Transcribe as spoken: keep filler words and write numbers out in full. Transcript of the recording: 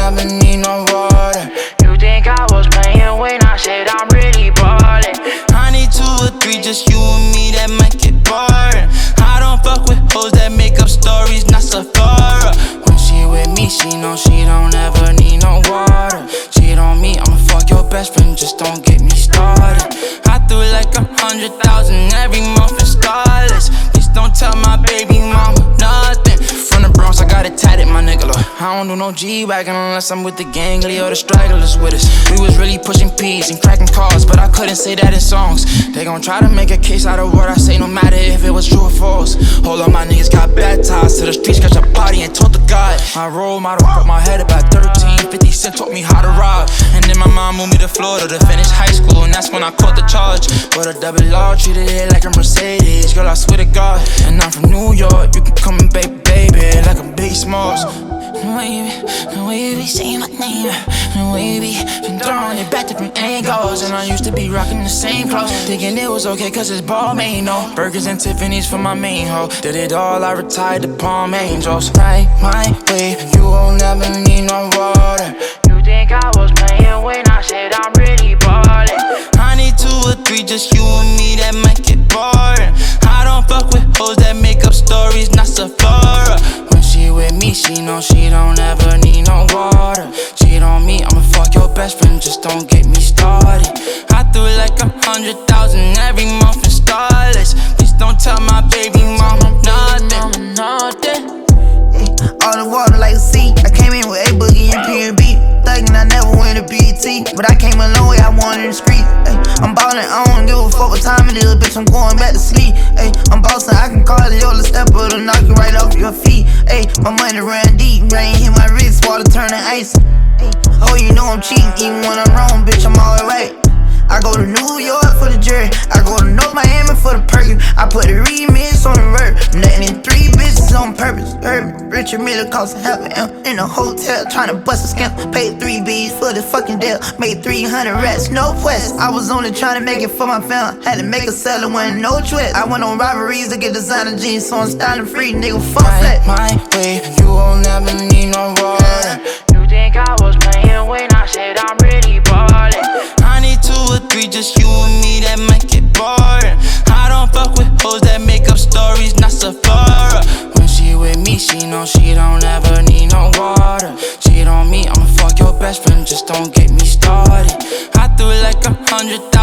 never need no water. You think I was playing when I said I'm really ballin'? I need two or three, just you and me, that might get boring. I don't fuck with hoes that make up stories, not Sephora. When she with me, she know she don't ever need no water. Cheat on me, I'ma fuck your best friend, just don't get me started. I threw like a hundred thousand every month in starless. Please don't tell my baby mama nothing. From the Bronx, I got it tatted, my nigga. Look, I don't do no G-Wagon unless I'm with the gang, or the stragglers with us. We was really pushing P's and cracking cars, but I couldn't say that in songs. They gon' try to make a case out of what I say, no matter if it was true or false. Hold on, my niggas got baptized to the streets, got your body and told to God. My role model put my head about thirteen, fifty cent taught me how to rob. And then my mom moved me to Florida to finish high school, and that's when I caught the charge. But a double R treated it like a Mercedes, girl, I swear to God. And I'm from New York, you can come and baby, baby, like a Big Smalls. The way you be, the way you be saying my name, the way you be been throwing it back different angles. And I used to be rocking the same clothes, thinking it was okay cause it's Balmain, no. Burgers and Tiffany's for my main hoe. Did it all, I retired to Palm Angels. Right my way, you won't never need no water. You think I was playing when I said I'm really ballin'? I need two or three, just you and me, that might get boring. I don't fuck with hoes that make up stories, not Sephora. When she with me, she know she don't ever need no water. Cheat on me, I'ma fuck your best friend, just don't get me started. I threw like a hundred thousand every month in starless. Please don't tell my baby mama nothing. Nothing. All the water like a sea. I came in with A Boogie and P and B. Thuggin', I never win a B E T, but I came a long way, I won in the street. Ay, I'm ballin', I don't give a fuck what time it is, bitch, I'm going back to sleep. Ay, I'm bossin', I can call it Yola Stepper to knock you right off your feet. Ay, my money ran deep, rain hit my wrist, water turning ice. Ay, oh, you know I'm cheating, even when I'm wrong, bitch, I'm always right. I go to New York for the jury, I go to North Miami for the perky. I put a remix on the verb, nothing in three bitches on purpose. Heard Richard Miller cost a half an M in a hotel tryna bust a scam. Paid three B's for the fucking deal, made three hundred rats, no quest. I was only tryna make it for my family, had to make a seller when no twist. I went on robberies to get designer jeans, so I'm styling free, nigga, fuck flat. My way, you won't never need no water. You think I was playing when I said I'm really ballin'? I need two or three, just you and me, that might get boring. I don't fuck with hoes that make up stories, not Sephora. When she with me, she know she don't ever need no water. Cheat on me, I'ma fuck your best friend, just don't get me started. I threw like a hundred